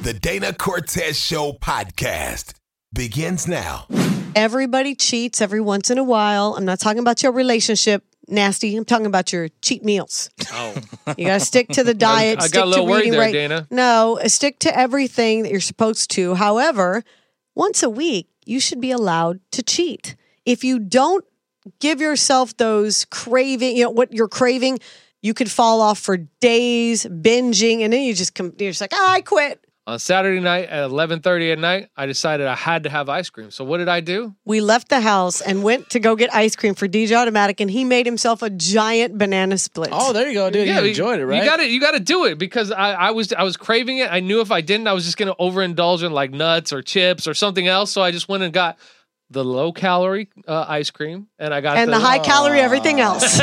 The Dana Cortez Show podcast begins now. Everybody cheats every once in a while. I'm not talking about your relationship, nasty. I'm talking about your cheat meals. Oh, You got to stick to the diet. I stick got a little to worried reading there, right. Dana. No, stick to everything that you're supposed to. However, once a week, you should be allowed to cheat. If you don't give yourself those craving, what you're craving, you could fall off for days binging, and then you're just like, I quit. on Saturday night at 11:30 at night, I decided I had to have ice cream. So what did I do? We left the house and went to go get ice cream for DJ Automatic, and he made himself a giant banana split. Oh, there you go, dude. You enjoyed it, right? You got to do it because I was craving it. I knew if I didn't, I was just going to overindulge in like nuts or chips or something else. So I just went and got the low calorie ice cream, and I got the high calorie everything else.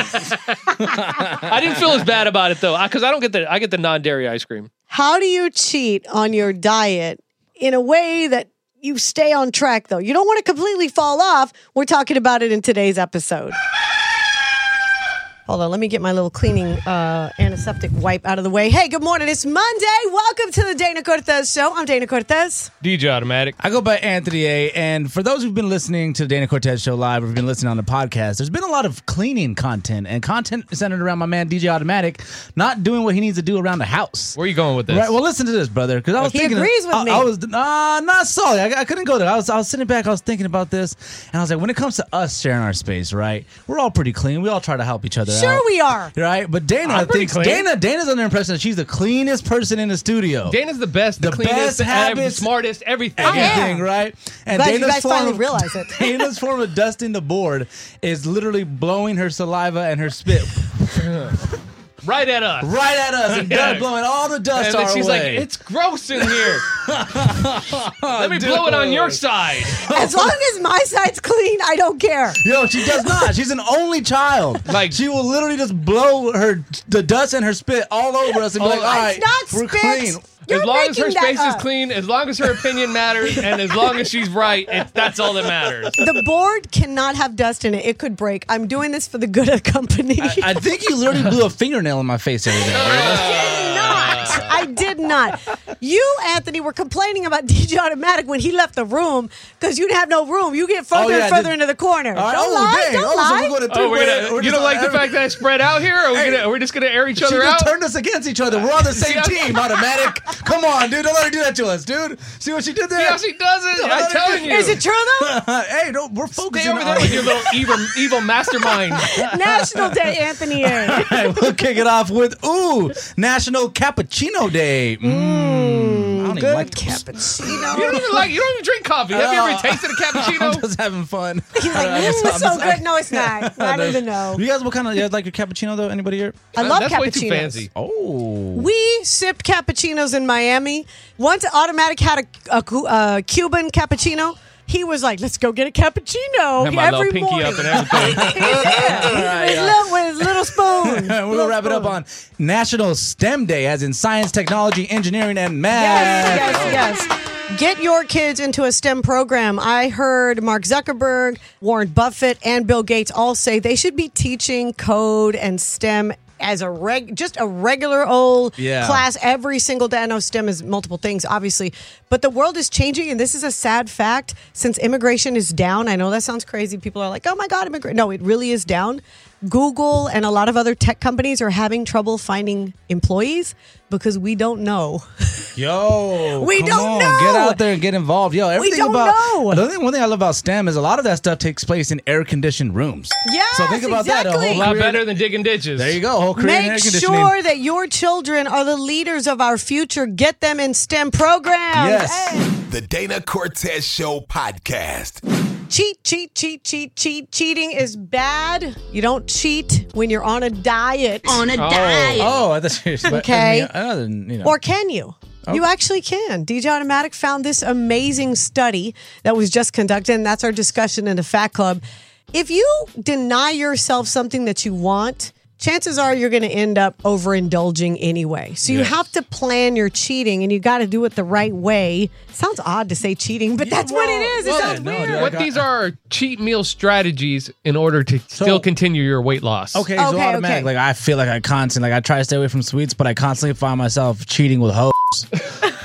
I didn't feel as bad about it though, because I get the non-dairy ice cream. How do you cheat on your diet in a way that you stay on track, though? You don't want to completely fall off. We're talking about it in today's episode. Hold on, let me get my little cleaning antiseptic wipe out of the way. Hey, good morning. It's Monday. Welcome to the Dana Cortez Show. I'm Dana Cortez. DJ Automatic. I go by Anthony A. And for those who've been listening to the Dana Cortez Show live or have been listening on the podcast, there's been a lot of cleaning content and content centered around my man DJ Automatic not doing what he needs to do around the house. Where are you going with this? Right. Well, listen to this, brother. Because I was thinking, agrees with me. I was not solid. I couldn't go there. I was sitting back. I was thinking about this, and I was like, when it comes to us sharing our space, right? We're all pretty clean. We all try to help each other out. Sure we are. Right, but Dana thinks Dana's under the impression that she's the cleanest person in the studio. Dana's the best, the cleanest, the smartest, everything. Everything, right? And Glad Dana's you guys finally of, realize it. Dana's form of dusting the board is literally blowing her saliva and her spit Right at us. right at us and blowing all the dust And then our she's way. like, it's gross in here. Let me blow it on your side. As long as my side's clean, I don't care. Yo, she does not. She's an only child. Like- she will literally just blow the dust and her spit all over us and be like, all right, It's not we're spit. clean. You're As long as her making that space is up. clean, as long as her opinion matters, and as long as she's right, that's all that matters. The board cannot have dust in it. It could break. I'm doing this for the good of the company. I think you literally blew a fingernail in my face the other day. I did not. You, Anthony, were complaining about DJ Automatic when he left the room because you didn't have no room. You get further and further into the corner. All right, Don't lie. dang. Don't So lie. we're gonna You don't like the fact that I spread out here? Or are we just going to air each She other just out? turned us against each other. We're on the same team, Automatic. Come on, dude. Don't let her do that to us, dude. See what she did there? See how she does it? I'm telling you. Is it true, though? Hey, we're focusing Stay over on there with your little evil mastermind. National Day, Anthony A. All right, we'll kick it off with, National Cappuccino Day. I don't even Good like cappuccino. You don't even drink coffee. Have you ever tasted a I'm cappuccino? just having fun. He's like, it's so good. No, it's not. I don't even know. You guys, what kind of, you guys like your cappuccino though? Anybody here? I love That's cappuccinos. way too fancy. Oh. We sipped cappuccinos in Miami. Once Automatic had a Cuban cappuccino, he was like, let's go get a cappuccino Had my every little pinky morning. up and everything. He did. With his little spoon. We're gonna wrap it up on National STEM Day, as in science, technology, engineering, and math. Yes. Get your kids into a STEM program. I heard Mark Zuckerberg, Warren Buffett, and Bill Gates all say they should be teaching code and STEM as just a regular old class every single day. I know STEM is multiple things, obviously, but the world is changing, and this is a sad fact. Since immigration is down, I know that sounds crazy. People are like, oh my God, immigration. No, it really is down. Google and a lot of other tech companies are having trouble finding employees because we don't know. Yo, We come don't on, know. Get out there and get involved. Yo, everything don't know. One thing I love about STEM is a lot of that stuff takes place in air-conditioned rooms. Yes, So think about that. exactly. A lot better than digging ditches. There you go. Whole career in air Make conditioning. sure that your children are the leaders of our future. Get them in STEM programs. Yes. Hey. The Dana Cortez Show podcast. Cheating is bad. You don't cheat when you're on a diet. Oh, I thought you were Okay. Or Or can you? You actually can. DJ Automatic found this amazing study that was just conducted, and that's our discussion in the Fat Club. If you deny yourself something that you want, chances are you're going to end up overindulging anyway. So you have to plan your cheating, and you got to do it the right way. Sounds odd to say cheating, but that's what it is. It sounds weird. These are cheat meal strategies in order to still continue your weight loss. Okay, so automatic. Like I feel like I try to stay away from sweets, but I constantly find myself cheating with hoes.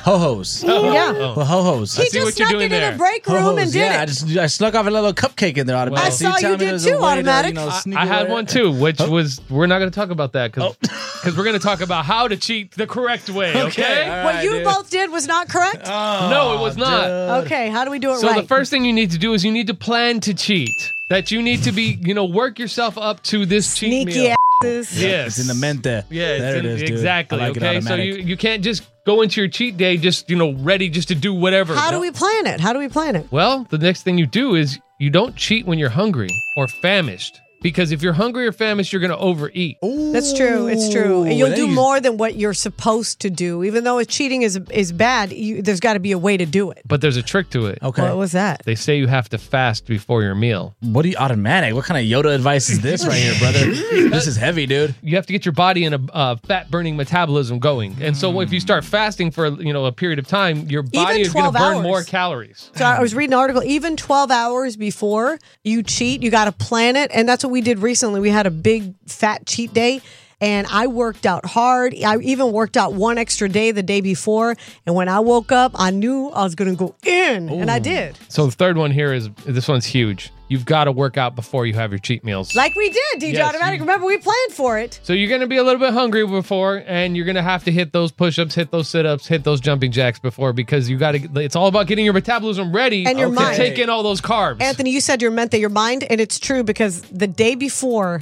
Ho-hos. Yeah. Well, ho-hos. He see just what you're snuck doing it in there. a break room Ho-hos, and did yeah, it. I snuck off a little cupcake in there, Automatic. Well, So I saw tell you me did there's a too, way to, Automatic. sneak I had away. one too, which was we're not going to talk about that because we're going to talk about how to cheat the correct way. Okay. all What right, you dude. both did was not correct? No, it was not. Okay, how do we do it So right? the first thing you need to do is you need to plan to cheat. That you need to be, work yourself up to this cheat Sneaky meal. asses. Yes. It's in the mente. Yeah, there it is, dude. exactly. I like it, Okay, so Automatic. you can't just go into your cheat day just ready just to do whatever. How do we plan it? How do we plan it? Well, the next thing you do is you don't cheat when you're hungry or famished. Because if you're hungry or famished, you're going to overeat. That's true. It's true. And you'll then do you- more than what you're supposed to do. Even though cheating is bad, there's got to be a way to do it. But there's a trick to it. Okay. What was that? They say you have to fast before your meal. What do you Automatic? What kind of Yoda advice is this right here, brother? This is heavy, dude. You have to get your body in a fat-burning metabolism going. And so if you start fasting for a period of time, your body is going to 12 burn hours. more calories. So I was reading an article, even 12 hours before you cheat, you got to plan it. And that's what we did recently. We had a big fat cheat day. And I worked out hard. I even worked out one extra day the day before. And when I woke up, I knew I was going to go in. And I did. So the third one here is, this one's huge. You've got to work out before you have your cheat meals. Like we did, DJ Yes, Automatic. you- Remember, we planned for it. So you're going to be a little bit hungry before, and you're going to have to hit those push-ups, hit those sit-ups, hit those jumping jacks before, because you got to. It's all about getting your metabolism ready And your to mind. take in all those carbs. Anthony, you said you meant that your mind, and it's true because the day before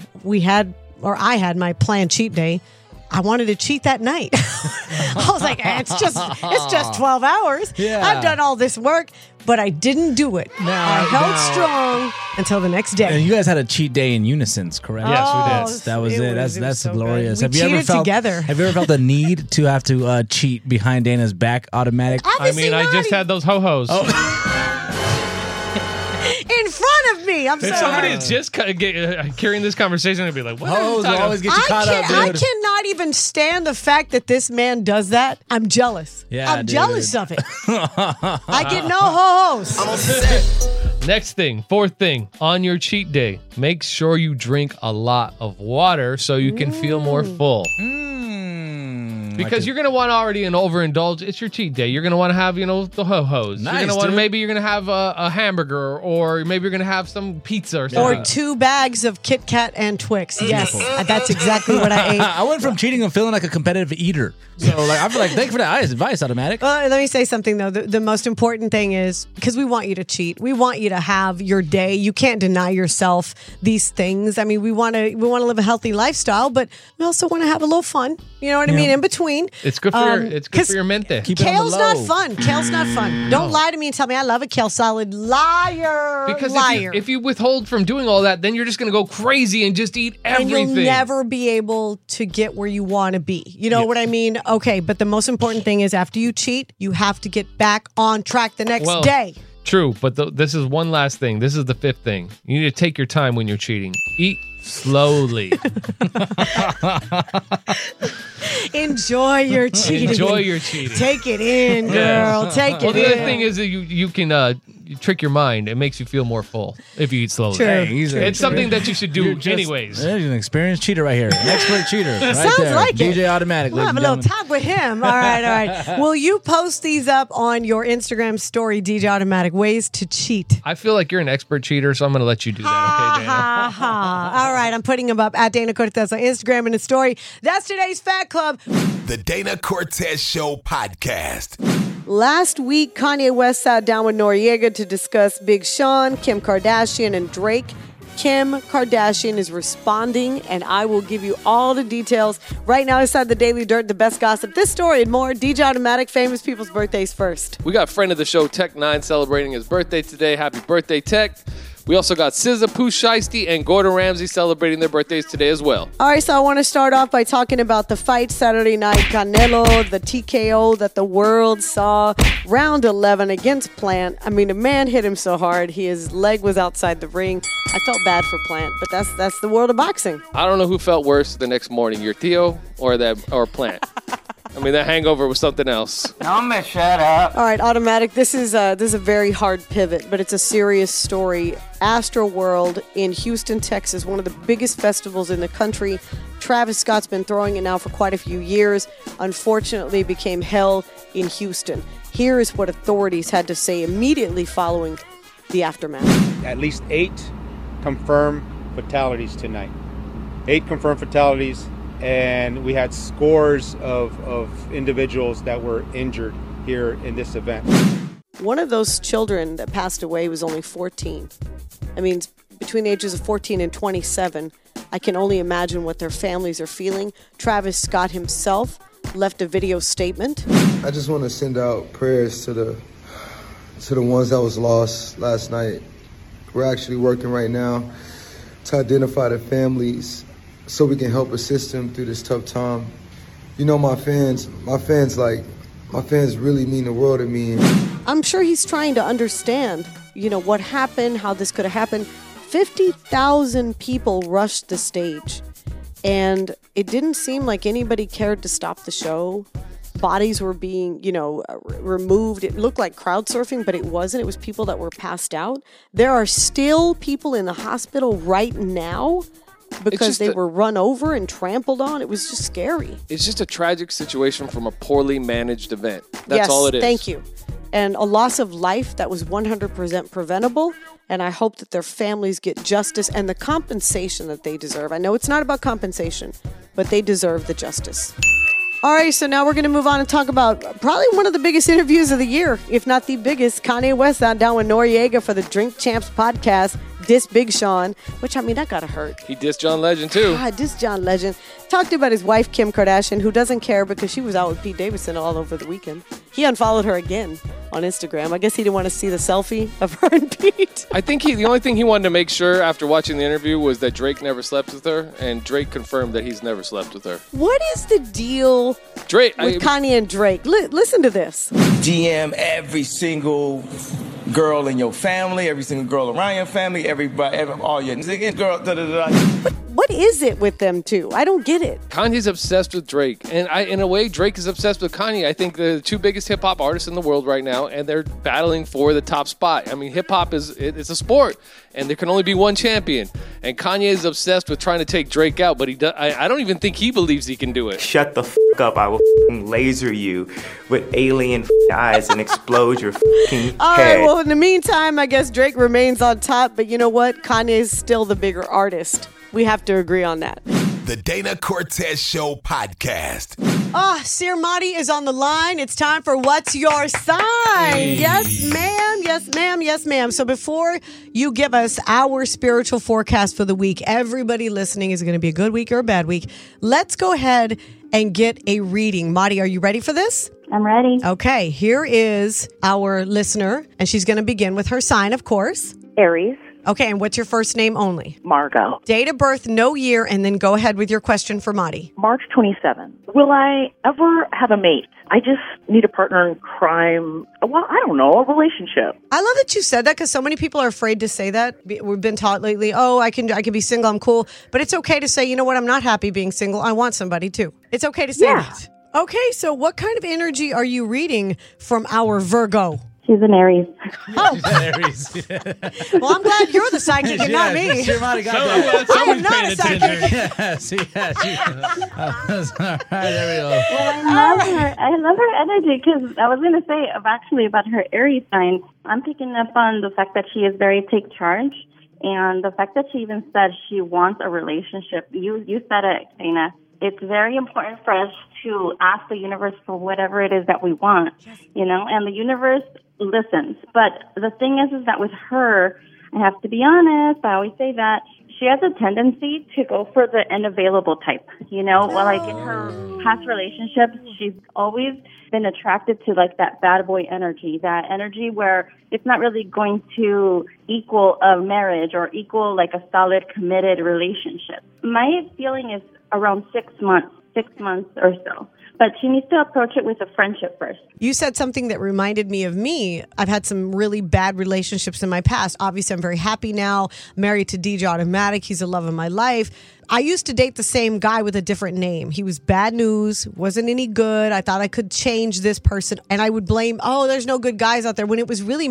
I had my planned cheat day, I wanted to cheat that night. I was like, it's just 12 hours. Yeah. I've done all this work, but I didn't do it. I held strong until the next day. And you guys had a cheat day in unison, correct? Yes, we did. Oh, That was it. was That's so glorious. good. We cheated together. Have you ever felt the need to have to cheat behind Dana's back, Automatic? Obviously I not. just had those ho-hos. in front of me. I'm If sorry. somebody is just carrying this conversation, I'd be like, what are you Hoes will talking always about? get you caught up, I dude. cannot even stand the fact that this man does that. I'm jealous. Yeah, I'm dude. jealous of it. I get no ho-hos. Next thing, fourth thing, on your cheat day, make sure you drink a lot of water so you can feel more full. Because you're gonna want to already overindulge. It's your cheat day. You're gonna want to have, the ho-hos. Nice, you're gonna want dude. maybe you're gonna have a hamburger, or maybe you're gonna have some pizza or something. Or 2 bags of Kit Kat and Twix. Yes, that's exactly what I ate. I went from cheating and feeling like a competitive eater. So I feel like, thank you for that advice, Automatic. Let me say something, though. The most important thing is, because we want you to cheat. We want you to have your day. You can't deny yourself these things. I mean, we want to live a healthy lifestyle, but we also want to have a little fun. You know what I mean? In between. It's good for your mente. Keep it on the Kale's not low. fun. Kale's not fun. Don't lie to me and tell me I love a kale salad. Liar. Because liar. if you withhold from doing all that, then you're just gonna go crazy and just eat and everything. you'll never be able to get where you want to be. You know what I mean? Okay, but the most important thing is after you cheat, you have to get back on track the next day. True, but this is one last thing. This is the fifth thing. You need to take your time when you're cheating. Eat slowly. Enjoy your cheating. Enjoy your cheating. Take it in, girl. Take it Well, the in. other thing is that you can you trick your mind. It makes you feel more full if you eat slowly. True. Hey, he's It's something that you should do You're just- anyways. There's an experienced cheater right here. An expert cheater. Right Sounds there. like it. DJ Automatic. We'll have a ladies little and talk with him. All right. Will you post these up on your Instagram story, DJ Automatic? Ways to cheat. I feel like you're an expert cheater, so I'm going to let you do that, okay, Dana? Ha ha. All right. I'm putting them up at Dana Cortez on Instagram and a story. That's today's Fat Club. The Dana Cortez Show podcast. Last week, Kanye West sat down with Noriega to discuss Big Sean, Kim Kardashian, and Drake. Kim Kardashian is responding, and I will give you all the details right now inside the Daily Dirt, the best gossip. This story and more. DJ Automatic, famous people's birthdays first. We got friend of the show, Tech9, celebrating his birthday today. Happy birthday, Tech. We also got SZA, Pooh Shiesty, and Gordon Ramsay celebrating their birthdays today as well. All right, so I want to start off by talking about the fight Saturday night. Canelo, the TKO that the world saw, round 11 against Plant. I mean, the man hit him so hard, his leg was outside the ring. I felt bad for Plant, but that's the world of boxing. I don't know who felt worse the next morning, your Theo or Plant. I mean, that hangover was something else. Shut up. All right, Automatic. This is a very hard pivot, but it's a serious story. Astroworld in Houston, Texas, one of the biggest festivals in the country. Travis Scott's been throwing it now for quite a few years. Unfortunately, it became hell in Houston. Here is what authorities had to say immediately following the aftermath. At least 8 confirmed fatalities tonight. 8 confirmed fatalities, and we had scores of individuals that were injured here in this event. One of those children that passed away was only 14. I mean, between the ages of 14 and 27. I can only imagine what their families are feeling. Travis Scott himself left a video statement. I just want to send out prayers to the ones that was lost last night. We're actually working right now to identify the families so we can help assist them through this tough time. You know, my fans really mean the world to me. I'm sure he's trying to understand, what happened, how this could have happened. 50,000 people rushed the stage, and it didn't seem like anybody cared to stop the show. Bodies were being, removed. It looked like crowd surfing, but it wasn't. It was people that were passed out. There are still people in the hospital right now because they were run over and trampled on. It was just scary. It's just a tragic situation from a poorly managed event. That's all it is. Thank you. And a loss of life that was 100% preventable. And I hope that their families get justice and the compensation that they deserve. I know it's not about compensation, but they deserve the justice. All right, so now we're going to move on and talk about probably one of the biggest interviews of the year, if not the biggest. Kanye West out down with Noriega for the Drink Champs podcast. Diss Big Sean, which, I mean, that gotta hurt. He dissed John Legend, too. God, diss John Legend. Talked about his wife, Kim Kardashian, who doesn't care because she was out with Pete Davidson all over the weekend. He unfollowed her again on Instagram. I guess he didn't want to see the selfie of her and Pete. I think the only thing he wanted to make sure after watching the interview was that Drake never slept with her, and Drake confirmed that he's never slept with her. What is the deal with Kanye and Drake? Listen to this. DM every single girl in your family, every single girl around your family, everybody, all your girl, What is it with them two? I don't get it. Kanye's obsessed with Drake, and in a way, Drake is obsessed with Kanye. I think the two biggest hip hop artists in the world right now, and they're battling for the top spot. I mean, hip hop it's a sport, and there can only be one champion. And Kanye is obsessed with trying to take Drake out, but I don't even think he believes he can do it. Shut the up! I will laser you with alien eyes and explode your head. All right. Well, in the meantime, I guess Drake remains on top, but you know what? Kanye's still the bigger artist. We have to agree on that. The Dana Cortez Show podcast. Sir Madi is on the line. It's time for What's Your Sign? Hey. Yes, ma'am. Yes, ma'am. Yes, ma'am. So before you give us our spiritual forecast for the week, everybody listening, is it going to be a good week or a bad week? Let's go ahead and get a reading. Madi, are you ready for this? I'm ready. Okay, here is our listener, and she's going to begin with her sign, of course. Aries. Okay, and what's your first name only? Margot. Date of birth, no year, and then go ahead with your question for Madi. March 27. Will I ever have a mate? I just need a partner in crime. Well, I don't know, a relationship. I love that you said that because so many people are afraid to say that. We've been taught lately, I can be single, I'm cool. But it's okay to say, you know what, I'm not happy being single. I want somebody too. It's okay to say that. Okay, so what kind of energy are you reading from our Virgo? She's an Aries. Oh. Aries. Well, I'm glad you're the psychic and not me. Sure might have got that. I am not a psychic. Yes. All right, there we go. Well, I love her energy because I was going to say about her Aries sign. I'm picking up on the fact that she is very take charge, and the fact that she even said she wants a relationship. You said it, Dana. It's very important for us to ask the universe for whatever it is that we want, and the universe listens. But the thing is that with her, I have to be honest, I always say that she has a tendency to go for the unavailable type, like in her past relationships, she's always been attracted to like that bad boy energy, that energy where it's not really going to equal a marriage or equal like a solid committed relationship. My feeling is around 6 months or so. But she needs to approach it with a friendship first. You said something that reminded me of me. I've had some really bad relationships in my past. Obviously, I'm very happy now. Married to DJ Automatic. He's the love of my life. I used to date the same guy with a different name. He was bad news, wasn't any good. I thought I could change this person. And I would blame, there's no good guys out there, when it was really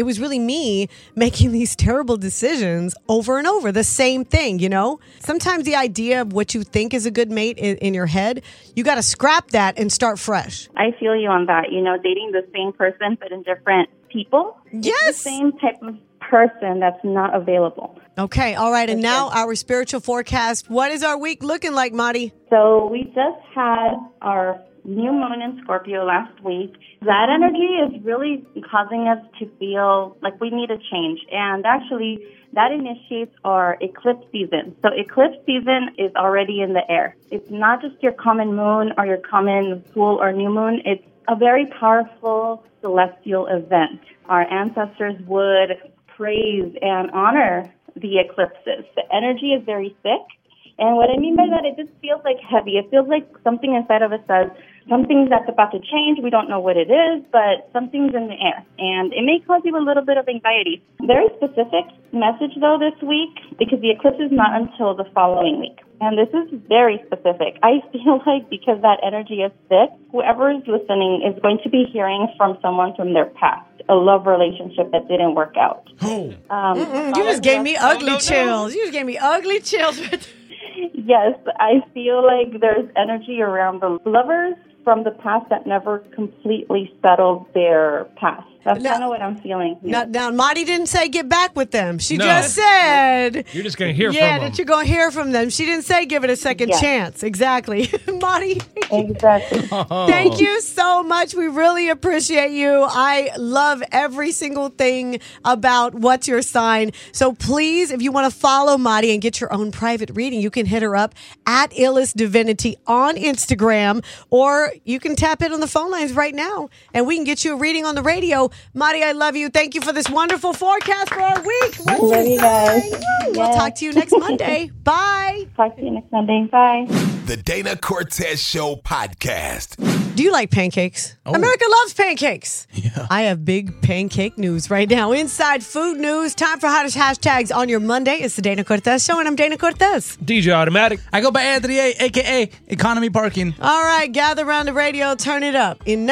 me making these terrible decisions over and over. The same thing, Sometimes the idea of what you think is a good mate in your head, you got to scrap that and start fresh. I feel you on that. Dating the same person but in different people. Yes. It's the same type of person that's not available. Okay, all right. And now our spiritual forecast. What is our week looking like, Madi? So we just had our new moon in Scorpio last week. That energy is really causing us to feel like we need a change. And actually, that initiates our eclipse season. So eclipse season is already in the air. It's not just your common moon or your common full or new moon. It's a very powerful celestial event. Our ancestors would praise and honor the eclipses. The energy is very thick. And what I mean by that, it just feels like heavy. It feels like something inside of us says, something that's about to change. We don't know what it is, but something's in the air. And it may cause you a little bit of anxiety. Very specific message, though, this week, because the eclipse is not until the following week. And this is very specific. I feel like because that energy is thick, whoever is listening is going to be hearing from someone from their past, a love relationship that didn't work out. You just gave me ugly chills. You just gave me ugly chills. Yes, I feel like there's energy around the lovers from the past that never completely settled their past. That's kind of what I'm feeling here. Now, Madi didn't say get back with them. She just said... You're just going to hear from them. Yeah, that you're going to hear from them. She didn't say give it a second chance. Exactly. Madi. Exactly. Thank you so much. We really appreciate you. I love every single thing about What's Your Sign. So please, if you want to follow Madi and get your own private reading, you can hit her up at Illest Divinity on Instagram, or you can tap in on the phone lines right now, and we can get you a reading on the radio. Madi, I love you. Thank you for this wonderful forecast for our week. Love you guys. We'll talk to you next Monday. Bye. Talk to you next Monday. Bye. The Dana Cortez Show podcast. Do you like pancakes? America loves pancakes. Yeah. I have big pancake news right now. Inside food news. Time for hottest hashtags on your Monday. It's the Dana Cortez Show, and I'm Dana Cortez. DJ Automatic. I go by Anthony A, a.k.a. Economy Parking. All right, gather around the radio, turn it up. In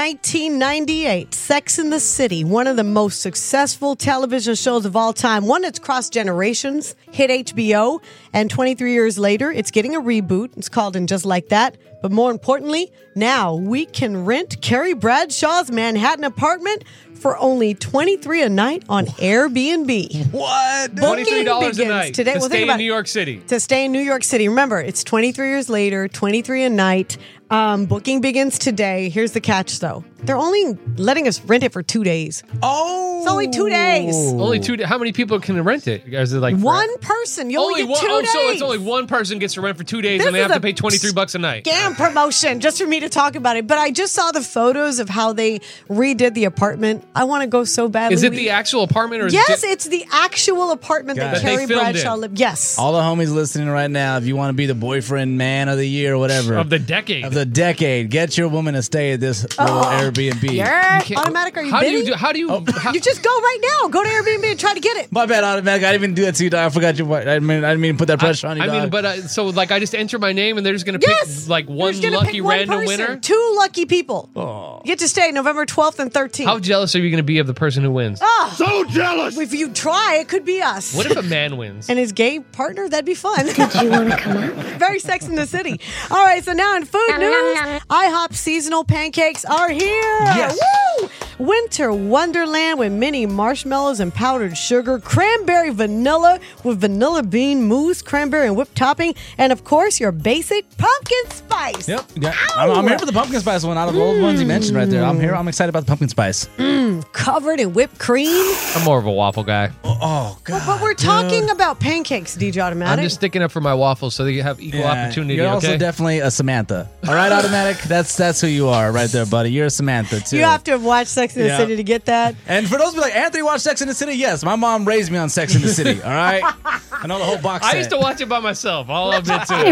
1998, Sex and the City, one of the most successful television shows of all time, one that's crossed generations, hit HBO, and 23 years later, it's getting a reboot. It's called And Just Like That. But more importantly, now we can rent Carrie Bradshaw's Manhattan apartment for only $23 a night on Airbnb. What? $23 a night today. to stay in New York City. To stay in New York City. Remember, it's 23 years later, $23 a night. Booking begins today. Here's the catch, though. They're only letting us rent it for 2 days. Oh. It's only 2 days. Only 2 days. How many people can rent it? Is it like one person? You only get 2 days. So it's only one person gets to rent for 2 days, and they have to pay $23 a night. Scam promotion just for me to talk about it. But I just saw the photos of how they redid the apartment. I want to go so badly. Is it the actual apartment? Or is yes, it's the actual apartment that Carrie Bradshaw lived. Yes. All the homies listening right now, if you want to be the boyfriend, man of the year, or whatever. Of the decade. Get your woman to stay at this little Airbnb. Yeah. Automatic, are you bidding? How do you you just go right now. Go to Airbnb and try to get it. My bad, Automatic. I didn't even do that to you, dog. I forgot you. I didn't mean to put that pressure on you, dog. So I just enter my name and they're just going to pick like one lucky random winner? 2 lucky people. You get to stay November 12th and 13th. How jealous are you going to be of the person who wins? Oh, so jealous. If you try, it could be us. What if a man wins? And his gay partner? That'd be fun. Do you want to come up? Very Sex in the City. All right, so now in food news, IHOP seasonal pancakes are here. Yes. Woo! Winter Wonderland with mini marshmallows and powdered sugar, cranberry vanilla with vanilla bean mousse, cranberry and whipped topping, and of course your basic pumpkin spice. Yep. I'm here for the pumpkin spice one out of all the ones you mentioned right there. I'm here. I'm excited about the pumpkin spice. Covered in whipped cream. I'm more of a waffle guy. Oh, God. But we're talking about pancakes, DJ Automatic. I'm just sticking up for my waffles so that you have equal opportunity. You're also definitely a Samantha. All right, Automatic? That's who you are right there, buddy. You're a Samantha, too. You have to have watched Sex in the City to get that. And for those who be like, Anthony watched Sex in the City? Yes, my mom raised me on Sex in the City, all right? I know the whole box set. I used to watch it by myself. I'll admit to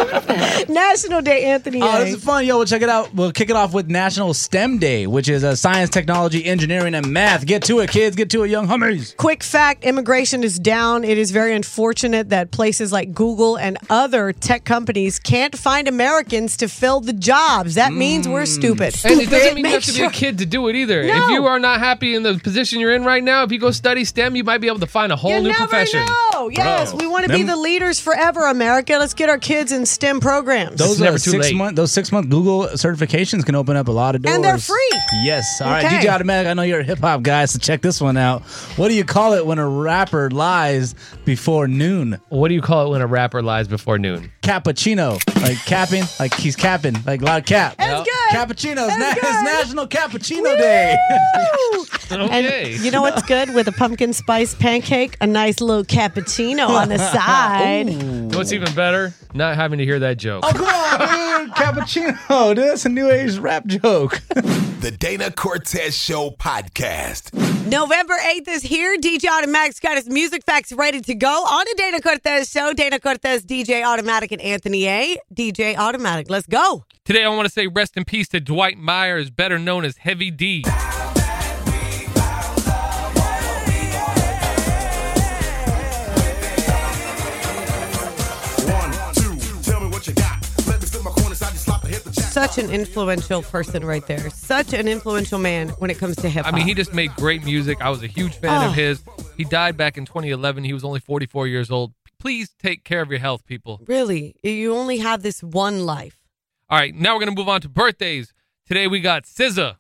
it. National Day, Anthony. Oh, this is fun. Yo, we'll check it out. We'll kick it off with National STEM Day, which is science, technology, engineering, and math. Get to it, kids. Get to it, young homies. Quick fact, fact, immigration is down. It is very unfortunate that places like Google and other tech companies can't find Americans to fill the jobs. That means we're stupid. And it doesn't mean you have to be a kid to do it either. No. If you are not happy in the position you're in right now, if you go study STEM, you might be able to find a whole new profession. Oh, yes. We want to be the leaders forever, America. Let's get our kids in STEM programs. Those 6-month Google certifications can open up a lot of doors. And they're free. Yes. All right, DJ Automatic, I know you're a hip-hop guy, so check this one out. What do you call it when a rapper lies before noon? What do you call it when a rapper lies before noon? Cappuccino. Like capping, like he's capping, like a lot of cap. That's good. Cappuccino. It's National Cappuccino Day. Okay. And you know what's good with a pumpkin spice pancake? A nice little cappuccino on the side. You know what's even better? Not having to hear that joke. Oh, come on, dude. Cappuccino. Dude, that's a new age rap joke. The Dana Cortez Show podcast. November 8th is here. DJ Automatic's got his music facts ready to go on the Dana Cortez Show. Dana Cortez, DJ Automatic, and Anthony A. DJ Automatic. Let's go. Today, I want to say rest in peace to Dwight Myers, better known as Heavy D. Such an influential person right there. Such an influential man when it comes to hip-hop. I mean, he just made great music. I was a huge fan of his. He died back in 2011. He was only 44 years old. Please take care of your health, people. Really, you only have this one life. All right, now we're going to move on to birthdays. Today we got SZA.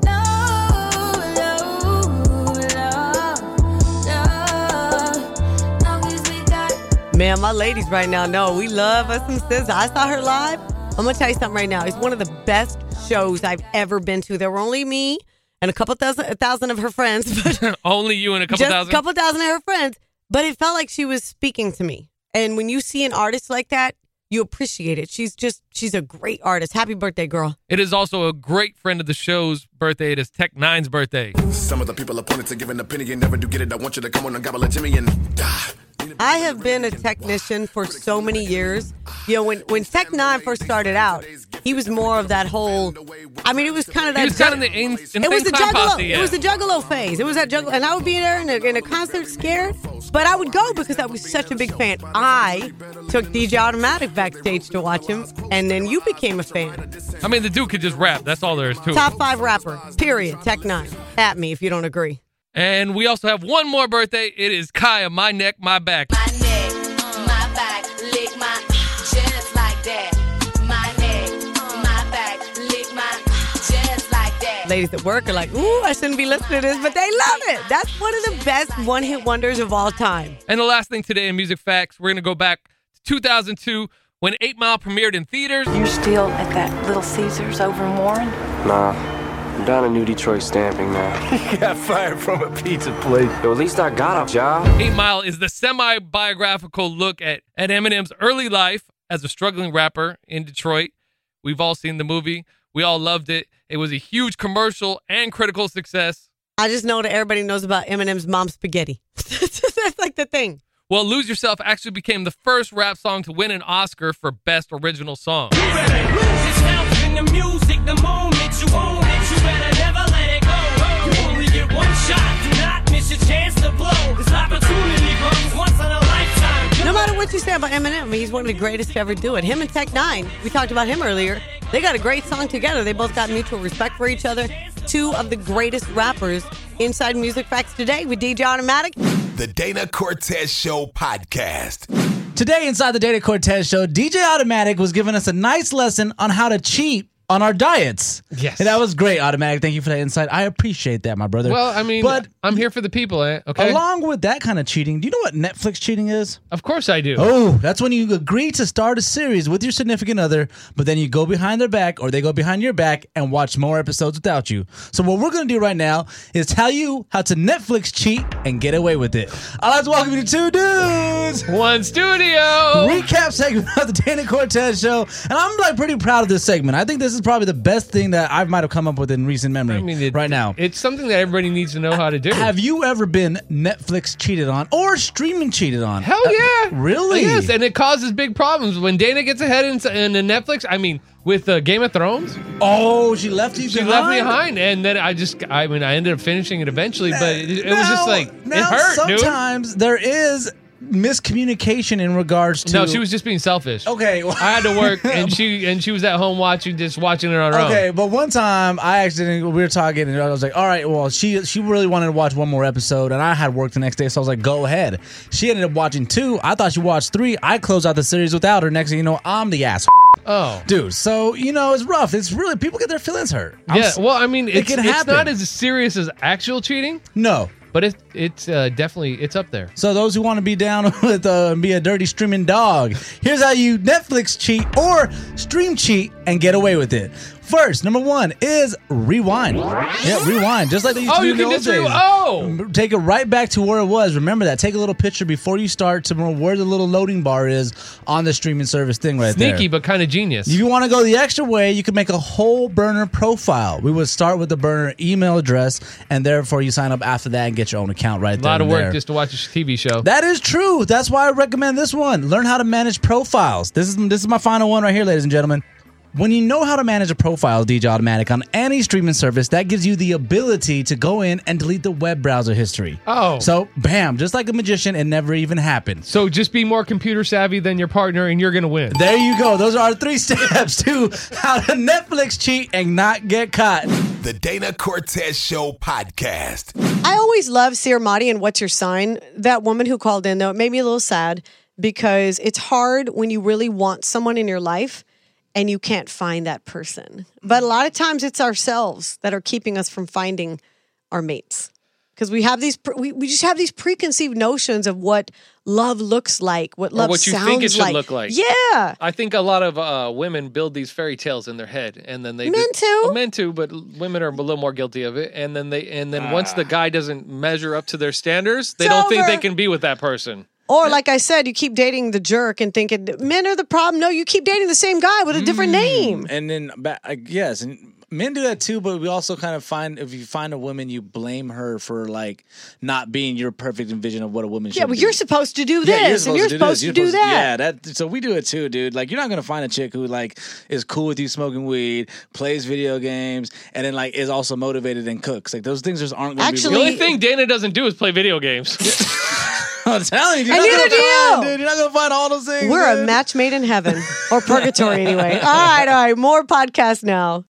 Man, my ladies right now know we love us some SZA. I saw her live. I'm going to tell you something right now. It's one of the best shows I've ever been to. There were only me and a thousand of her friends. But only you and a couple thousand? Just a couple thousand of her friends. But it felt like she was speaking to me. And when you see an artist like that, you appreciate it. She's a great artist. Happy birthday, girl. It is also a great friend of the show's birthday. It is Tech Nine's birthday. Some of the people opponents to give an opinion never do get it. I want you to come on and gobble a Jimmy and die. I have been a technician for so many years. You know, when Tech Nine first started out, he was more of that whole. I mean, it was kind of that. He was kind of the insane clown posse, yeah. It was the juggalo phase. It was that juggalo, and I would be there in a concert scared, but I would go because I was such a big fan. I took DJ Automatic backstage to watch him, and then you became a fan. I mean, the dude could just rap. That's all there is to it. Top 5 rapper, period. Tech Nine. At me if you don't agree. And we also have one more birthday. It is Kaya, My Neck, My Back. My neck, my back, lick my just like that. My neck, my back, lick my just like that. Ladies at work are like, ooh, I shouldn't be listening to this, but they love it. That's one of the best one-hit wonders of all time. And the last thing today in Music Facts, we're going to go back to 2002 when 8 Mile premiered in theaters. You're still at that Little Caesars over in Warren? Nah. I'm down in New Detroit stamping now. Got fired from a pizza place. Yo, at least I got a job. 8 Mile is the semi-biographical look at Eminem's early life as a struggling rapper in Detroit. We've all seen the movie. We all loved it. It was a huge commercial and critical success. I just know that everybody knows about Eminem's Mom Spaghetti. That's like the thing. Well, Lose Yourself actually became the first rap song to win an Oscar for Best Original Song. You better lose yourself in the music the moment you own it. You better never let it go. You only get one shot. Do not miss your chance to blow. This opportunity comes once in a lifetime. No matter what you say about Eminem, he's one of the greatest to ever do it. Him and Tech Nine, we talked about him earlier. They got a great song together. They both got mutual respect for each other. Two of the greatest rappers inside Music Facts today with DJ Automatic. The Dana Cortez Show podcast. Today inside the Dana Cortez Show, DJ Automatic was giving us a nice lesson on how to cheat on our diets. Yes. And that was great, Automatic. Thank you for that insight. I appreciate that, my brother. Well, I mean, but I'm here for the people, okay? Along with that kind of cheating, do you know what Netflix cheating is? Of course I do. Oh, that's when you agree to start a series with your significant other, but then you go behind their back or they go behind your back and watch more episodes without you. So what we're going to do right now is tell you how to Netflix cheat and get away with it. I'd like to welcome you to Two Dudes, One Studio recap segment of the Dana Cortez Show. And I'm like pretty proud of this segment. I think this is is probably the best thing that I might have come up with in recent memory right now. It's something that everybody needs to know how to do. Have you ever been Netflix cheated on or streaming cheated on? Hell yeah. Really? Yes, and it causes big problems. When Dana gets ahead in the Netflix, I mean, with Game of Thrones. Oh, she left you behind? She left me behind, and then I ended up finishing it eventually, but it was just like, it hurt, dude. Sometimes there is miscommunication in regards to... No, she was just being selfish. Okay. I had to work, and she was at home watching it on her own. Okay, but one time we were talking, and I was like, all right, well, she really wanted to watch one more episode, and I had work the next day, so I was like, go ahead. She ended up watching 2. I thought she watched 3. I closed out the series without her. Next thing you know, I'm the ass. Oh. Dude, so, it's rough. It's really, people get their feelings hurt. Yeah, well, I mean, it's happen. not as serious as actual cheating. No. But it's definitely, it's up there. So those who want to be down with be a dirty streaming dog, here's how you Netflix cheat or stream cheat and get away with it. First, number 1 is rewind. Yeah, rewind. Just like they used to do in the old days. Take it right back to where it was. Remember that. Take a little picture before you start to where the little loading bar is on the streaming service thing right there. Sneaky, but kind of genius. If you want to go the extra way, you can make a whole burner profile. We would start with the burner email address, and therefore you sign up after that and get your own account right there. A lot of work just to watch a TV show. That is true. That's why I recommend this one. Learn how to manage profiles. This is my final one right here, ladies and gentlemen. When you know how to manage a profile, DJ Automatic, on any streaming service, that gives you the ability to go in and delete the web browser history. Oh. So, bam, just like a magician, it never even happened. So just be more computer savvy than your partner and you're going to win. There you go. Those are our 3 steps to how to Netflix cheat and not get caught. The Dana Cortez Show podcast. I always love Sir Madi and What's Your Sign. That woman who called in, though, it made me a little sad because it's hard when you really want someone in your life and you can't find that person. But a lot of times it's ourselves that are keeping us from finding our mates. Because we have we just have these preconceived notions of what love looks like, what love sounds like. What you think it should look like. Yeah. I think a lot of women build these fairy tales in their head, and then men too. Men too, but women are a little more guilty of it. And then once the guy doesn't measure up to their standards, they don't think they can be with that person. Or like I said, you keep dating the jerk and thinking men are the problem. No, you keep dating the same guy with a different name. And then, yes, and men do that too, but we also kind of find, if you find a woman, you blame her for like not being your perfect vision of what a woman should be. Yeah, well, you're supposed to do this, and you're supposed to do that. Yeah, so we do it too, dude. Like, you're not going to find a chick who like is cool with you smoking weed, plays video games, and then like is also motivated and cooks. Like, those things just aren't going to be the only thing Dana doesn't do is play video games. I'm telling you, and neither do you. Dude, you're not going to find all those things. We're a match made in heaven, or purgatory anyway. All right, more podcasts now.